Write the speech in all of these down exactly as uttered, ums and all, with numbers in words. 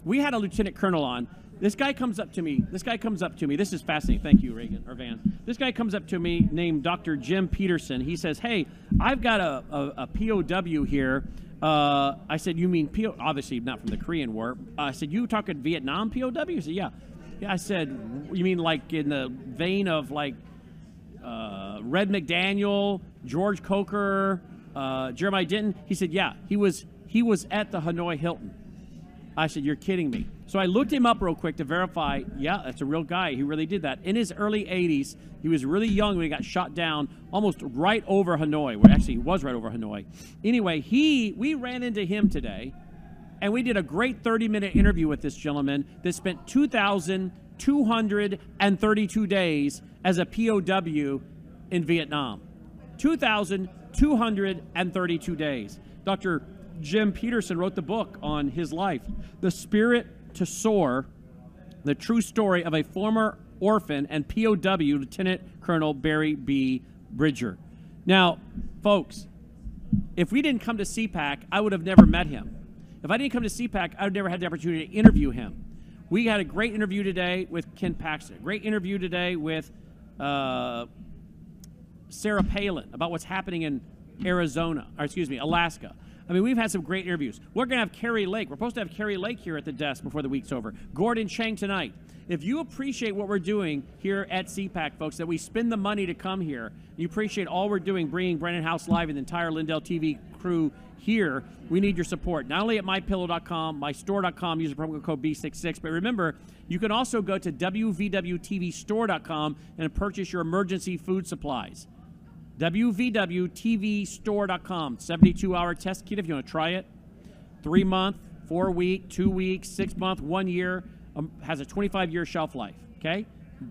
We had a lieutenant colonel on. This guy comes up to me. This guy comes up to me. This is fascinating. Thank you, Reagan or Vance. This guy comes up to me named Doctor Jim Peterson. He says, hey, I've got a, a, a P O W here. Uh, I said, you mean P O W? Obviously not from the Korean War. Uh, I said, you talking Vietnam P O W? He said, yeah. Yeah, I said, you mean like in the vein of like uh, Red McDaniel, George Coker, uh, Jeremiah Denton? He said, yeah, he was, he was at the Hanoi Hilton. I said, you're kidding me. So I looked him up real quick to verify, yeah, that's a real guy. He really did that. In his early eighties, he was really young when he got shot down almost right over Hanoi. Well, actually, he was right over Hanoi. Anyway, he we ran into him today, and we did a great thirty-minute interview with this gentleman that spent two thousand two hundred thirty-two days as a P O W in Vietnam. two thousand two hundred thirty-two days. Doctor Jim Peterson wrote the book on his life, The Spirit to Soar, the true story of a former orphan and P O W, Lieutenant Colonel Barry B. Bridger. Now, folks, if we didn't come to C PAC, I would have never met him. If I didn't come to C PAC, I would never had the opportunity to interview him. We had a great interview today with Ken Paxton, a great interview today with uh, Sarah Palin about what's happening in Arizona, or excuse me, Alaska. I mean, we've had some great interviews. We're going to have Carrie Lake. We're supposed to have Carrie Lake here at the desk before the week's over. Gordon Chang tonight. If you appreciate what we're doing here at C PAC, folks, that we spend the money to come here, you appreciate all we're doing, bringing Brennan House Live and the entire Lindell T V crew here, we need your support. Not only at my pillow dot com, my store dot com, use the promo code B sixty-six, but remember, you can also go to W V W T V store dot com and purchase your emergency food supplies. W V W T V store dot com, seventy-two hour test kit if you want to try it. Three month, four week, two weeks, six month, one year, um, has a twenty-five year shelf life, okay?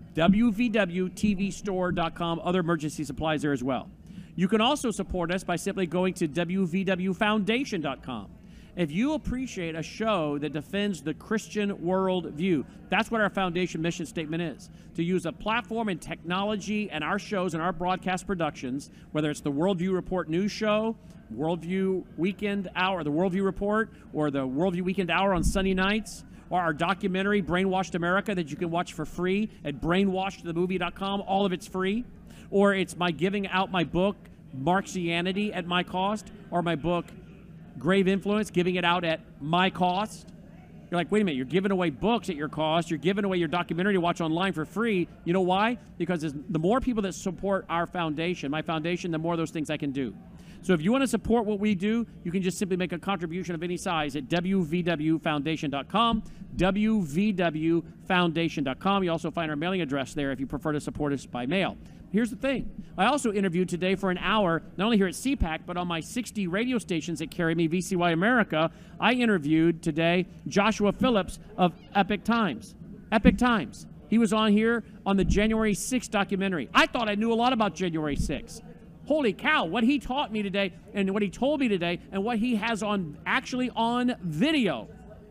W V W T V store dot com, other emergency supplies there as well. You can also support us by simply going to W V W foundation dot com. If you appreciate a show that defends the Christian worldview, that's what our foundation mission statement is. To use a platform and technology and our shows and our broadcast productions, whether it's the Worldview Report news show, Worldview Weekend Hour, the Worldview Report, or the Worldview Weekend Hour on Sunday nights, or our documentary, Brainwashed America, that you can watch for free at brainwashed the movie dot com. All of it's free. Or it's my giving out my book, Marxianity, at my cost, or my book, Grave Influence, giving it out at my cost. You're like, wait a minute, you're giving away books at your cost. You're giving away your documentary to watch online for free. You know why? Because the more people that support our foundation, my foundation, the more of those things I can do. So if you want to support what we do, you can just simply make a contribution of any size at W V W foundation dot com, W V W foundation dot com. You also find our mailing address there if you prefer to support us by mail. Here's the thing. I also interviewed today for an hour, not only here at C PAC, but on my sixty radio stations that carry me, V C Y America. I interviewed today Joshua Phillips of Epic Times. Epic Times. He was on here on the January sixth documentary. I thought I knew a lot about January sixth. Holy cow, what he taught me today and what he told me today and what he has on actually on video.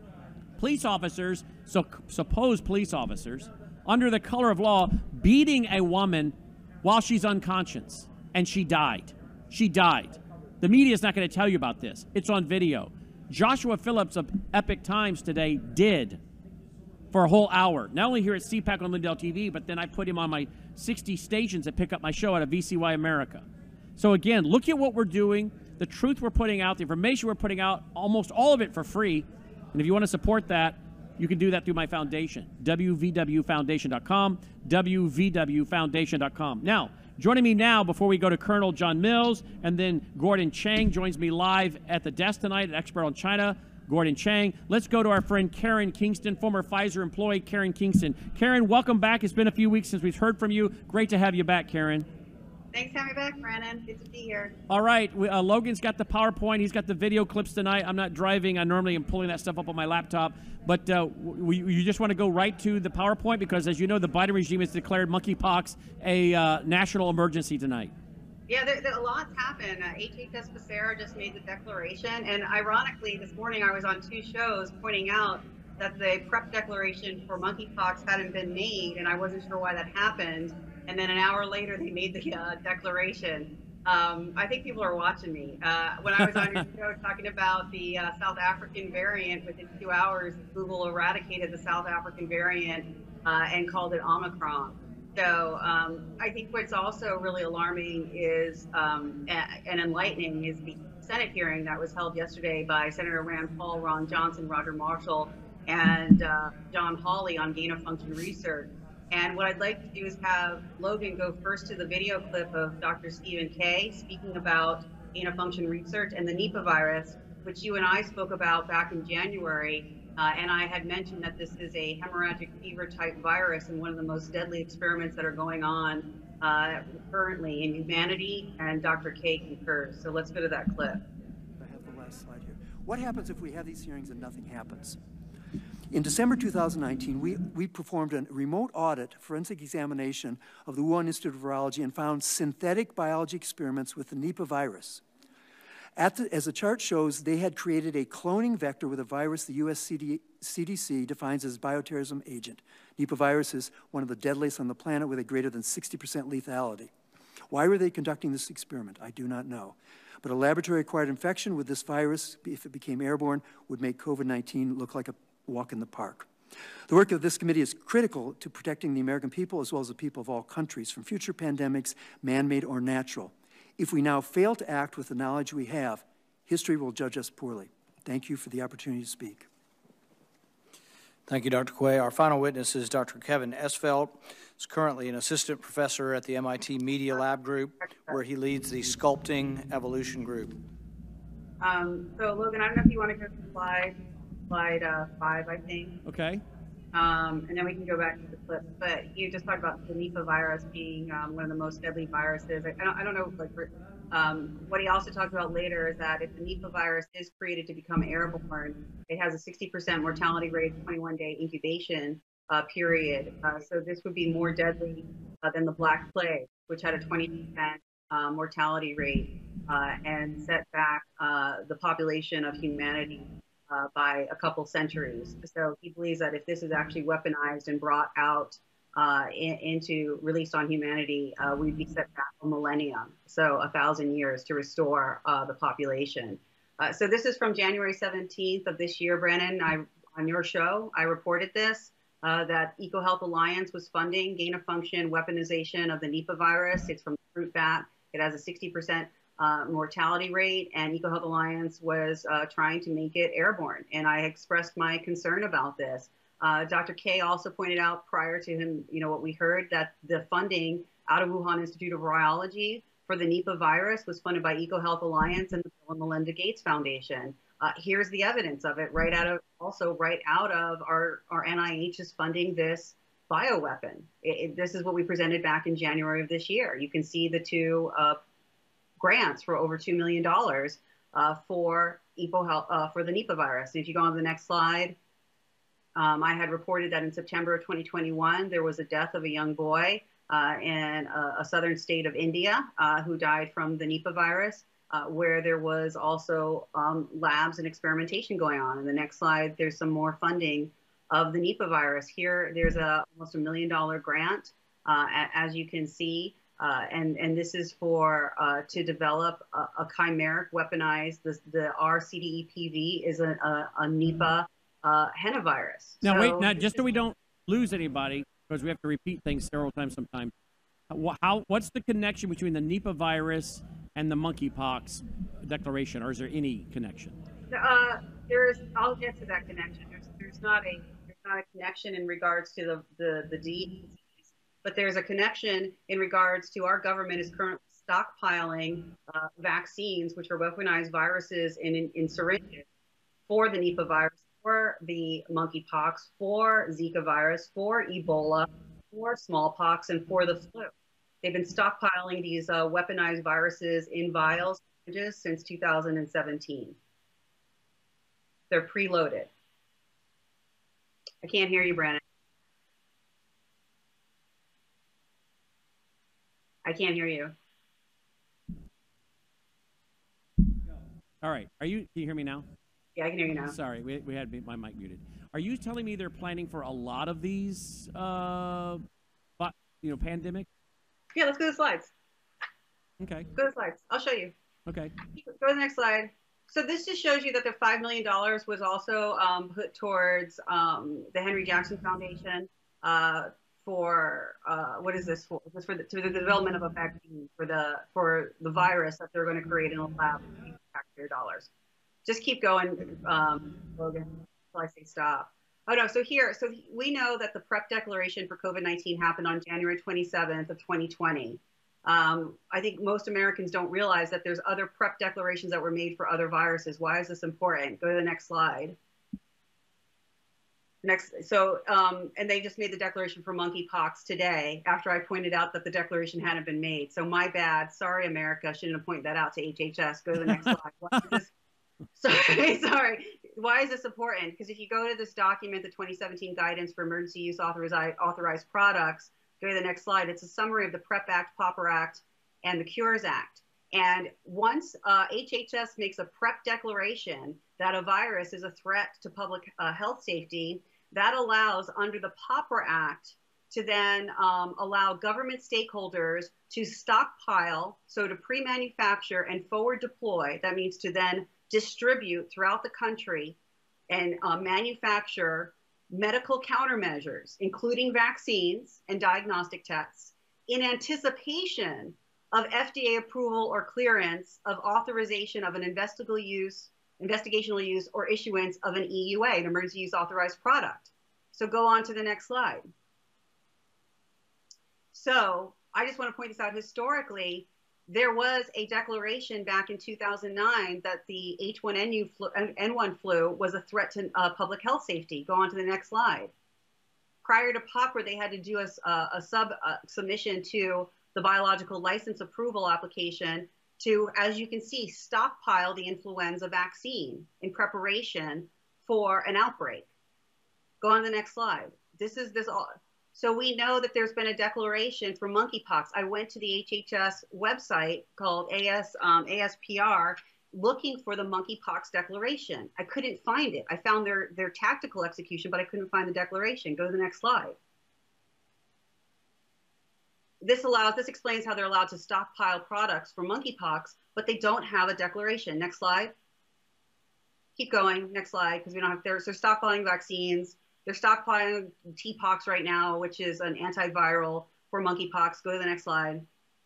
Police officers, so supposed police officers, under the color of law, beating a woman while she's unconscious, and she died. She died. The media is not going to tell you about this. It's on video. Joshua Phillips of Epic Times today did for a whole hour. Not only here at C PAC on Lindell T V, but then I put him on my sixty stations that pick up my show out of V C Y America. So again, look at what we're doing, the truth we're putting out, the information we're putting out, almost all of it for free. And if you want to support that, you can do that through my foundation, W V W foundation dot com, W V W foundation dot com. Now, joining me now before we go to Colonel John Mills, and then Gordon Chang joins me live at the desk tonight, an expert on China, Gordon Chang. Let's go to our friend Karen Kingston, former Pfizer employee, Karen Kingston. Karen, welcome back. It's been a few weeks since we've heard from you. Great to have you back, Karen. Thanks for having me back, Brandon. Good to be here. All right. We, uh, Logan's got the PowerPoint. He's got the video clips tonight. I'm not driving. I normally am pulling that stuff up on my laptop. But uh, we, you just want to go right to the PowerPoint because, as you know, the Biden regime has declared monkeypox a uh, national emergency tonight. Yeah, there, there, a lot's happened. Uh, H H S Becerra just made the declaration. And ironically, this morning I was on two shows pointing out that the PrEP declaration for monkeypox hadn't been made, and I wasn't sure why that happened. And then an hour later, they made the uh, declaration. Um, I think people are watching me. Uh, when I was on your show talking about the uh, South African variant, within two hours, Google eradicated the South African variant uh, and called it Omicron. So um, I think what's also really alarming is um, and enlightening is the Senate hearing that was held yesterday by Senator Rand Paul, Ron Johnson, Roger Marshall, and uh, John Hawley on gain of function research. And what I'd like to do is have Logan go first to the video clip of Doctor Stephen Kay speaking about gain of function research and the Nipah virus, which you and I spoke about back in January. Uh, and I had mentioned that this is a hemorrhagic fever type virus and one of the most deadly experiments that are going on uh, currently in humanity. And Doctor Kay concurs. So let's go to that clip. I have the last slide here. What happens if we have these hearings and nothing happens? In December two thousand nineteen, we, we performed a remote audit, forensic examination of the Wuhan Institute of Virology and found synthetic biology experiments with the Nipah virus. At the, as the chart shows, they had created a cloning vector with a virus the U S C D C defines as bioterrorism agent. Nipah virus is one of the deadliest on the planet with a greater than sixty percent lethality. Why were they conducting this experiment? I do not know. But a laboratory-acquired infection with this virus, if it became airborne, would make COVID nineteen look like a walk in the park. The work of this committee is critical to protecting the American people as well as the people of all countries from future pandemics, man-made or natural. If we now fail to act with the knowledge we have, history will judge us poorly. Thank you for the opportunity to speak. Thank you, Doctor Quay. Our final witness is Doctor Kevin Esvelt. He's currently an assistant professor at the M I T Media Lab Group, where he leads the Sculpting Evolution Group. Um, so, Logan, I don't know if you want to go to slide, slide uh, five, I think. Okay. Um, and then we can go back to the clip. But you just talked about the Nipah virus being um, one of the most deadly viruses. I, I, don't, I don't know, like, um, what he also talked about later is that if the Nipah virus is created to become airborne, it has a sixty percent mortality rate, twenty-one day incubation uh, period. Uh, so this would be more deadly uh, than the Black Plague, which had a twenty percent uh, mortality rate uh, and set back uh, the population of humanity Uh, by a couple centuries. So he believes that if this is actually weaponized and brought out uh, in, into released on humanity, uh, we'd be set back a millennium, so a thousand years to restore uh, the population. Uh, so this is from January seventeenth of this year, Brennan. I, on your show, I reported this, uh, that EcoHealth Alliance was funding gain-of-function weaponization of the Nipah virus. It's from fruit bat. It has a sixty percent Uh, mortality rate, and EcoHealth Alliance was uh, trying to make it airborne. And I expressed my concern about this. Uh, Doctor Kay also pointed out prior to him, you know, what we heard, that the funding out of Wuhan Institute of Virology for the Nipah virus was funded by EcoHealth Alliance and the Bill and Melinda Gates Foundation. Uh, here's the evidence of it, right out of, also right out of our, our N I H is funding this bioweapon. It, it, this is what we presented back in January of this year. You can see the two uh, grants for over two million dollars uh, for EcoHealth, uh, for the Nipah virus. And if you go on to the next slide, um, I had reported that in September of twenty twenty-one, there was a death of a young boy uh, in a, a southern state of India uh, who died from the Nipah virus, uh, where there was also um, labs and experimentation going on. In the next slide, there's some more funding of the Nipah virus. Here, there's a almost a million dollar grant, uh, as you can see. Uh, and, and this is for uh, to develop a, a chimeric weaponized, the, the R C D E P V is a, a, a Nipah uh, hennavirus. Now, so, wait, now, just so we don't lose anybody, because we have to repeat things several times sometimes, how, how, what's the connection between the Nipah virus and the monkeypox declaration, or is there any connection? Uh, there's, I'll get to that connection. There's, there's, not, a, there's not a connection in regards to the, the, the D. But there's a connection in regards to our government is currently stockpiling uh, vaccines, which are weaponized viruses in, in, in syringes for the Nipah virus, for the monkeypox, for Zika virus, for Ebola, for smallpox, and for the flu. They've been stockpiling these uh, weaponized viruses in vials since two thousand seventeen. They're preloaded. I can't hear you, Brandon. I can't hear you. All right. Are you, can you hear me now? Yeah, I can hear you now. Sorry, we, we had my mic muted. Are you telling me they're planning for a lot of these, uh, you know, pandemic? Yeah, let's go to the slides. Okay. Go to the slides. I'll show you. Okay. Go to the next slide. So this just shows you that the five million dollars was also um, put towards um, the Henry Jackson Foundation uh, for, uh, what is this for? This is for the, for the development of a vaccine for the, for the virus that they're going to create in a lab with taxpayer dollars. Just keep going, um, Logan, until I say stop. Oh no, so here, so we know that the PrEP declaration for COVID nineteen happened on January twenty-seventh of twenty twenty. Um, I think most Americans don't realize that there's other PrEP declarations that were made for other viruses. Why is this important? Go to the next slide. Next, so, um, and they just made the declaration for monkeypox today after I pointed out that the declaration hadn't been made. So my bad, sorry, America, shouldn't have pointed that out to H H S. Go to the next slide. Why is this, sorry, sorry. Why is this important? Because if you go to this document, the twenty seventeen Guidance for Emergency Use Authorized, Authorized Products, go to the next slide. It's a summary of the PrEP Act, Pauper Act, and the Cures Act. And once uh, H H S makes a PrEP declaration that a virus is a threat to public uh, health safety, that allows, under the Pauper Act, to then um, allow government stakeholders to stockpile, so to pre-manufacture and forward deploy. That means to then distribute throughout the country and uh, manufacture medical countermeasures, including vaccines and diagnostic tests, in anticipation of F D A approval or clearance of authorization of an investigational use, investigational use or issuance of an E U A, an emergency use authorized product. So go on to the next slide. So I just want to point this out historically. There was a declaration back in two thousand nine that the H one N one flu was a threat to uh, public health safety. Go on to the next slide. Prior to Pauper, they had to do a, a sub uh, submission to the biological license approval application to, as you can see, stockpile the influenza vaccine in preparation for an outbreak. Go on to the next slide. This is this all. So we know that there's been a declaration for monkeypox. I went to the H H S website called A S, um, A S P R looking for the monkeypox declaration. I couldn't find it. I found their, their tactical execution, but I couldn't find the declaration. Go to the next slide. This allows, this explains how they're allowed to stockpile products for monkeypox, but they don't have a declaration. Next slide. Keep going. Next slide, because we don't have, they're, they're stockpiling vaccines. They're stockpiling T pox right now, which is an antiviral for monkeypox. Go to the next slide.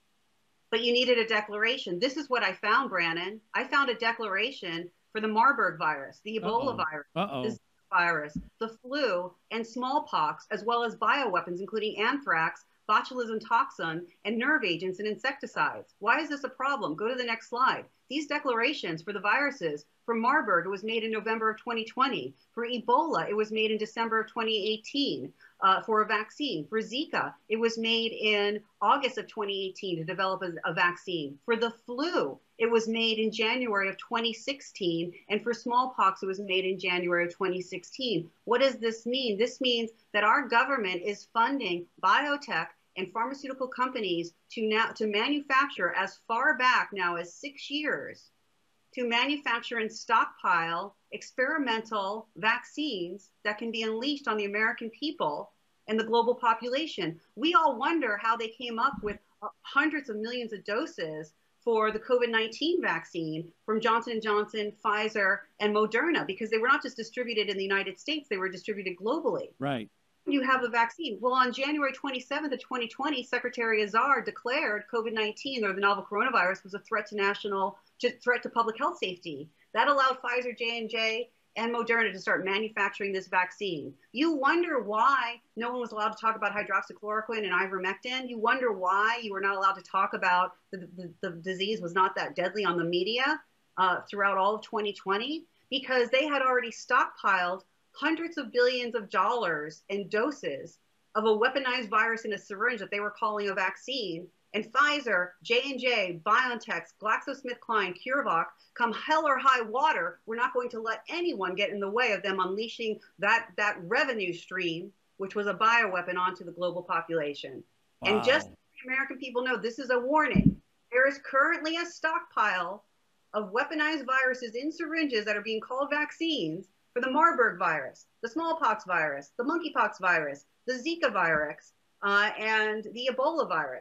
But you needed a declaration. This is what I found, Brannon. I found a declaration for the Marburg virus, the Ebola Uh-oh. virus, Uh-oh. the Zika virus, the flu, and smallpox, as well as bioweapons, including anthrax, botulism toxin, and nerve agents and insecticides. Why is this a problem? Go to the next slide. These declarations for the viruses, for Marburg, it was made in November of twenty twenty. For Ebola, it was made in December of twenty eighteen uh, for a vaccine. For Zika, it was made in August of twenty eighteen to develop a, a vaccine. For the flu, it was made in January of twenty sixteen. And for smallpox, it was made in January of twenty sixteen. What does this mean? This means that our government is funding biotech and pharmaceutical companies to now to manufacture as far back now as six years to manufacture and stockpile experimental vaccines that can be unleashed on the American people and the global population. We all wonder how they came up with hundreds of millions of doses for the COVID nineteen vaccine from Johnson and Johnson, Pfizer, and Moderna, because they were not just distributed in the United States, they were distributed globally. Right. You have a vaccine. Well, on January twenty-seventh of twenty twenty, Secretary Azar declared COVID nineteen, or the novel coronavirus, was a threat to national, threat to public health safety. That allowed Pfizer, J and J, and Moderna to start manufacturing this vaccine. You wonder why no one was allowed to talk about hydroxychloroquine and ivermectin. You wonder why you were not allowed to talk about the, the, the disease was not that deadly on the media uh, throughout all of twenty twenty, because they had already stockpiled hundreds of billions of dollars in doses of a weaponized virus in a syringe that they were calling a vaccine. And Pfizer, J and J, BioNTech, GlaxoSmithKline, CureVac, come hell or high water, we're not going to let anyone get in the way of them unleashing that, that revenue stream, which was a bioweapon, onto the global population. Wow. And just so the American people know, this is a warning. There is currently a stockpile of weaponized viruses in syringes that are being called vaccines for the Marburg virus, the smallpox virus, the monkeypox virus, the Zika virus, uh, and the Ebola virus.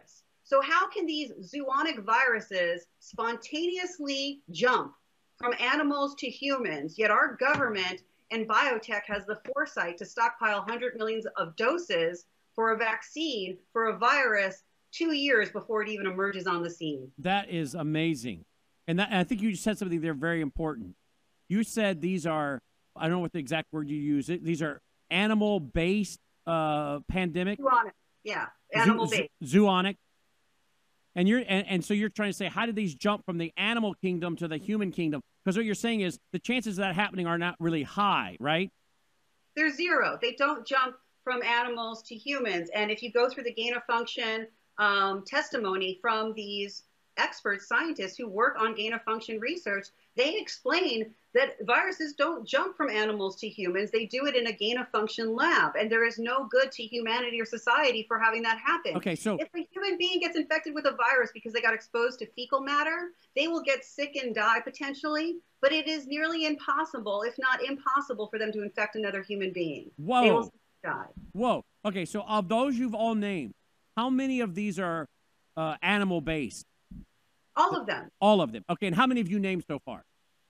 So how can these zoonotic viruses spontaneously jump from animals to humans, yet our government and biotech has the foresight to stockpile hundred millions of doses for a vaccine for a virus two years before it even emerges on the scene? That is amazing. And, that, and I think you said something there very important. You said these are, I don't know what the exact word you use, these are animal-based uh, pandemic? Zoonotic, yeah, animal-based. Zo- zoonotic. And you're and, and so you're trying to say, how did these jump from the animal kingdom to the human kingdom? Because what you're saying is the chances of that happening are not really high, right? They're zero. They don't jump from animals to humans. And if you go through the gain of function um, testimony from these expert scientists who work on gain of function research, they explain that viruses don't jump from animals to humans. They do it in a gain of function lab, and there is no good to humanity or society for having that happen. Okay, so if a human being gets infected with a virus because they got exposed to fecal matter, they will get sick and die potentially, but it is nearly impossible, if not impossible, for them to infect another human being. Whoa. They will die. Whoa. Okay, so of those you've all named, how many of these are uh, animal-based? All of them. All of them. Okay, and how many have you named so far?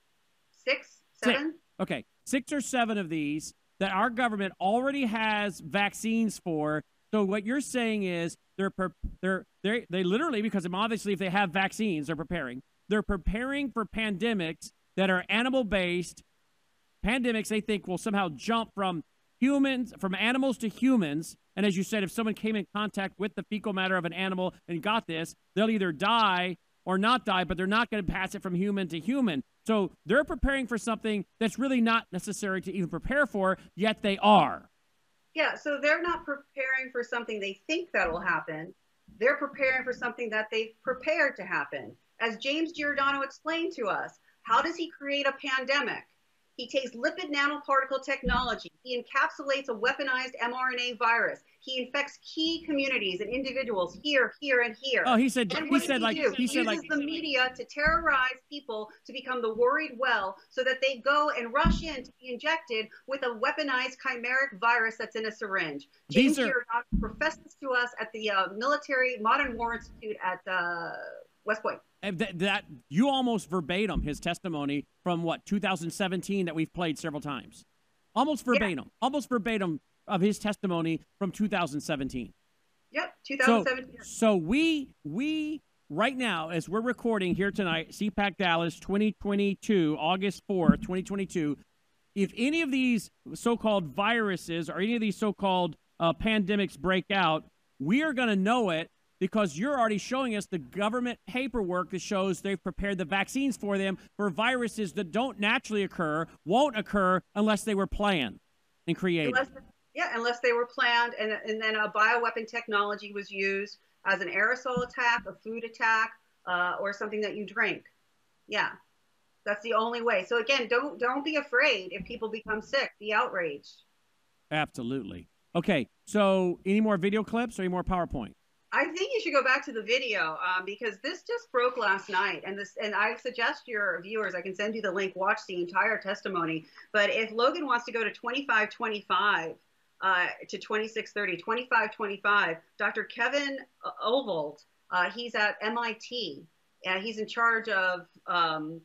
Six, seven. Six. Okay, six or seven of these that our government already has vaccines for. So what you're saying is they're they're they they literally, because obviously if they have vaccines, they're preparing. They're preparing for pandemics that are animal-based pandemics. They think will somehow jump from humans, from animals to humans. And as you said, if someone came in contact with the fecal matter of an animal and got this, they'll either die or not die, but they're not going to pass it from human to human. So they're preparing for something that's really not necessary to even prepare for, yet they are. Yeah, so they're not preparing for something they think that will happen. They're preparing for something that they've prepared to happen. As James Giordano explained to us, how does he create a pandemic? He takes lipid nanoparticle technology. He encapsulates a weaponized mRNA virus. He infects key communities and individuals here, here, and here. Oh, he said. And He what said does like. he, do? He, he said uses like. the media to terrorize people to become the worried well, so that they go and rush in to be injected with a weaponized chimeric virus that's in a syringe. James These are- Giordano professed this to us at the uh, Military Modern War Institute at uh, West Point. That, that you almost verbatim his testimony from what two thousand seventeen that we've played several times, almost verbatim, yeah. almost verbatim of his testimony from two thousand seventeen. Yep, two thousand seventeen. So, so we we right now, as we're recording here tonight, C PAC Dallas twenty twenty-two, August fourth, twenty twenty-two. If any of these so-called viruses or any of these so-called uh, pandemics break out, we are going to know it. Because you're already showing us the government paperwork that shows they've prepared the vaccines for them for viruses that don't naturally occur, won't occur unless they were planned and created. Unless, yeah, unless they were planned, and, and then a bioweapon technology was used as an aerosol attack, a food attack, uh, or something that you drink. Yeah, that's the only way. So again, don't don't be afraid if people become sick. Be outraged. Absolutely. Okay, so any more video clips or any more PowerPoint? I think you should go back to the video um, because this just broke last night, and this and I suggest your viewers, I can send you the link, watch the entire testimony. But if Logan wants to go to twenty-five twenty-five uh, to twenty-six thirty, twenty-five twenty-five, Doctor Kevin Ovolt, uh, he's at M I T, and he's in charge of um,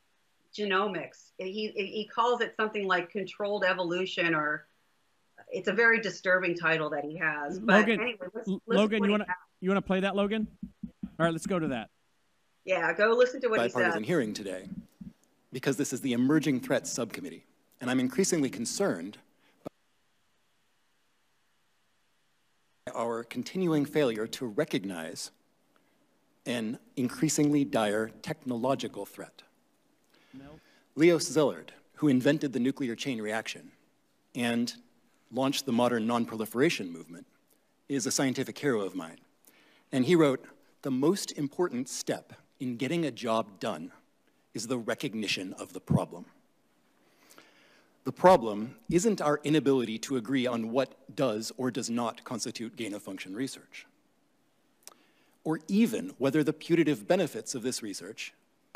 genomics. He he calls it something like controlled evolution, or it's a very disturbing title that he has. But Logan, anyway, let's, let's Logan, you want to you want to play that, Logan? All right, let's go to that. Yeah, go listen to what he said. Bipartisan hearing today, because this is the Emerging Threats Subcommittee, and I'm increasingly concerned by our continuing failure to recognize an increasingly dire technological threat. No. Leo Szilard, who invented the nuclear chain reaction and launched the modern non-proliferation movement, is a scientific hero of mine. And he wrote, "The most important step in getting a job done is the recognition of the problem." The problem isn't our inability to agree on what does or does not constitute gain-of-function research, or even whether the putative benefits of this research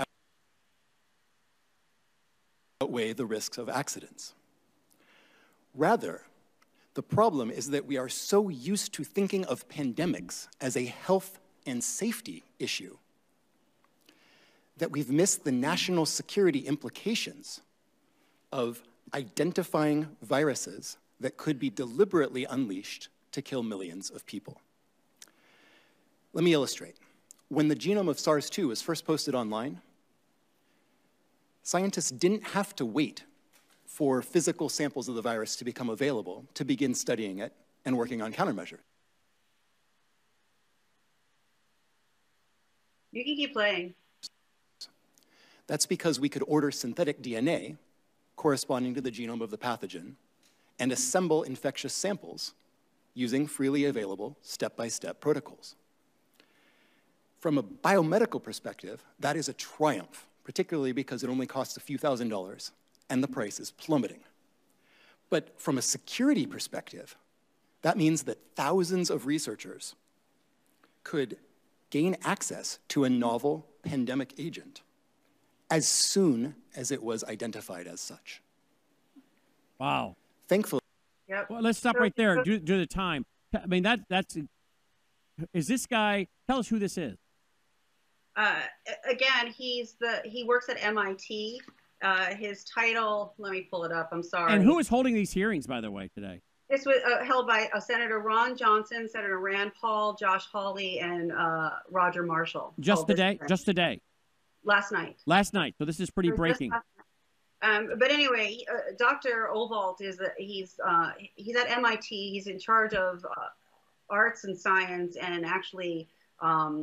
outweigh the risks of accidents. Rather, the problem is that we are so used to thinking of pandemics as a health and safety issue, that we've missed the national security implications of identifying viruses that could be deliberately unleashed to kill millions of people. Let me illustrate. When the genome of SARS two was first posted online, scientists didn't have to wait for physical samples of the virus to become available to begin studying it and working on countermeasures. You can keep playing. That's because we could order synthetic D N A corresponding to the genome of the pathogen and assemble infectious samples using freely available step-by-step protocols. From a biomedical perspective, that is a triumph, particularly because it only costs a few thousand dollars and the price is plummeting. But from a security perspective, that means that thousands of researchers could gain access to a novel pandemic agent as soon as it was identified as such. Wow. Thankfully. Yep. Well, let's stop right there due, due to the time. I mean, that that's, is this guy, tell us who this is. Uh, again, he's the, he works at M I T. Uh, his title, let me pull it up, I'm sorry. And who is holding these hearings, by the way, today? This was uh, held by uh, Senator Ron Johnson, Senator Rand Paul, Josh Hawley, and uh, Roger Marshall. Just today? Just today? Last night. Last night. So this is pretty breaking. Um, but anyway, uh, Doctor Ovault is a, he's uh, he's at M I T. He's in charge of uh, arts and science, and actually, um,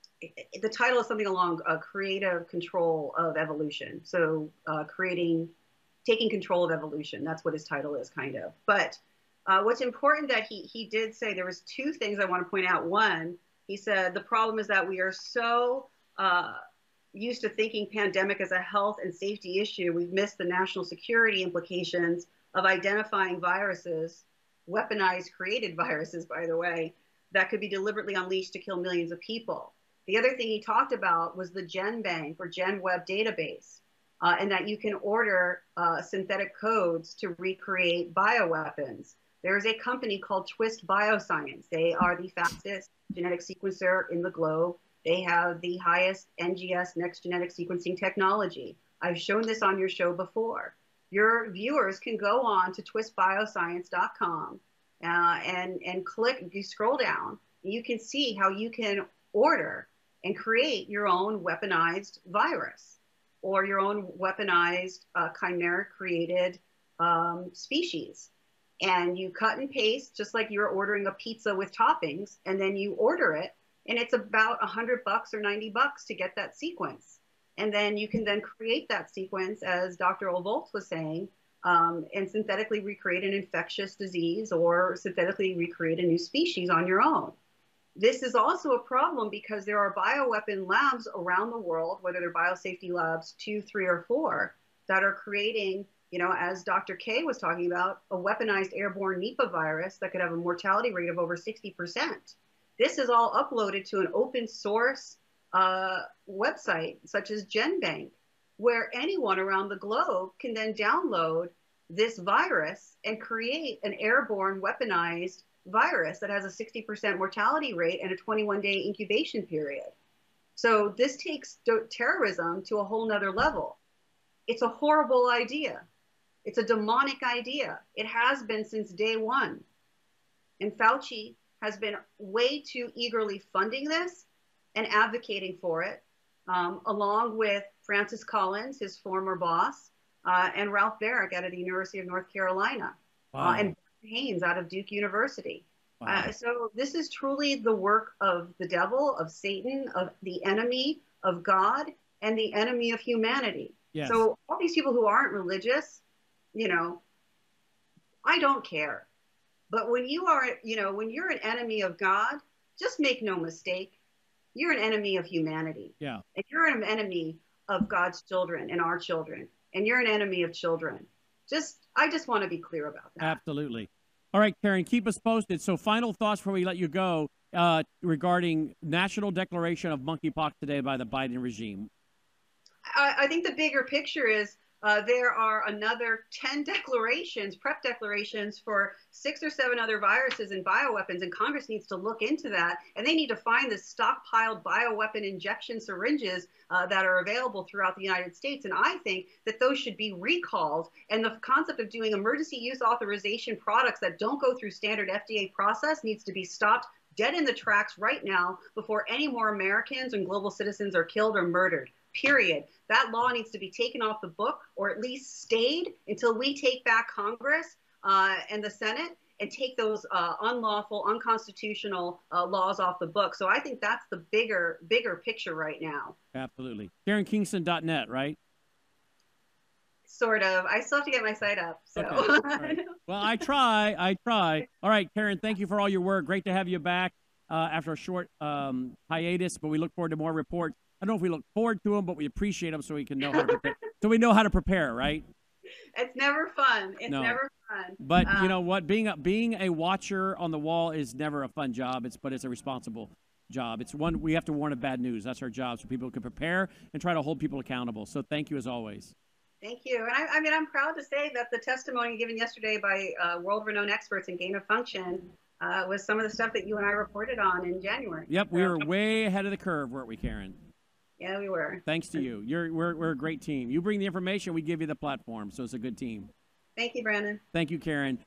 the title is something along uh, creative control of evolution. So uh, creating, taking control of evolution. That's what his title is, kind of. But uh, what's important that he he did say, there was two things I want to point out. One, he said the problem is that we are so uh, used to thinking pandemic as a health and safety issue, we've missed the national security implications of identifying viruses, weaponized created viruses, by the way, that could be deliberately unleashed to kill millions of people. The other thing he talked about was the GenBank or GenWeb database, uh, and that you can order uh, synthetic codes to recreate bioweapons. There is a company called Twist Bioscience. They are the fastest genetic sequencer in the globe. They have the highest N G S, next genetic sequencing technology. I've shown this on your show before. Your viewers can go on to twist bioscience dot com uh, and, and click, you scroll down, and you can see how you can order and create your own weaponized virus or your own weaponized uh, chimeric created um, species. And you cut and paste just like you're ordering a pizza with toppings, and then you order it. And it's about a hundred bucks or ninety bucks to get that sequence. And then you can then create that sequence, as Doctor Ovault was saying, um, and synthetically recreate an infectious disease or synthetically recreate a new species on your own. This is also a problem because there are bioweapon labs around the world, whether they're biosafety labs two, three, or four, that are creating, you know, as Doctor K was talking about, a weaponized airborne Nipah virus that could have a mortality rate of over sixty percent. This is all uploaded to an open source uh, website such as GenBank, where anyone around the globe can then download this virus and create an airborne weaponized virus that has a sixty percent mortality rate and a twenty-one day incubation period. So this takes terrorism to a whole nother level. It's a horrible idea. It's a demonic idea. It has been since day one. And Fauci has been way too eagerly funding this and advocating for it, um, along with Francis Collins, his former boss, uh, and Ralph Baric out of the University of North Carolina, wow. uh, and Haynes out of Duke University. Wow. Uh, so this is truly the work of the devil, of Satan, of the enemy of God, and the enemy of humanity. Yes. So all these people who aren't religious, you know, I don't care. But when you are, you know, when you're an enemy of God, just make no mistake, you're an enemy of humanity. Yeah. And you're an enemy of God's children and our children. And you're an enemy of children. Just, I just want to be clear about that. Absolutely. All right, Karen, keep us posted. So final thoughts before we let you go uh, regarding national declaration of monkeypox today by the Biden regime. I, I think the bigger picture is Uh, there are another ten declarations, PrEP declarations for six or seven other viruses and bioweapons, and Congress needs to look into that. And they need to find the stockpiled bioweapon injection syringes uh, that are available throughout the United States. And I think that those should be recalled. And the concept of doing emergency use authorization products that don't go through standard F D A process needs to be stopped dead in the tracks right now before any more Americans and global citizens are killed or murdered. Period. That law needs to be taken off the book, or at least stayed until we take back Congress uh, and the Senate and take those uh, unlawful, unconstitutional uh, laws off the book. So I think that's the bigger, bigger picture right now. Absolutely. Karen Kingston dot net, right? Sort of. I still have to get my site up. So. Okay. Right. Well, I try. I try. All right, Karen, thank you for all your work. Great to have you back uh, after a short um, hiatus, but we look forward to more reports. I don't know if we look forward to them, but we appreciate them so we can know how to prepare. So we know how to prepare, right? It's never fun. It's no. never fun. But um, you know what? Being a, being a watcher on the wall is never a fun job. It's but it's a responsible job. It's one we have to warn of bad news. That's our job, so people can prepare and try to hold people accountable. So thank you as always. Thank you. And I, I mean, I'm proud to say that the testimony given yesterday by uh, world-renowned experts in gain of function uh, was some of the stuff that you and I reported on in January. Yep, we were way ahead of the curve, weren't we, Karen? Yeah, we were. Thanks to you. You're we're we're a great team. You bring the information, we give you the platform, so it's a good team. Thank you, Brandon. Thank you, Karen.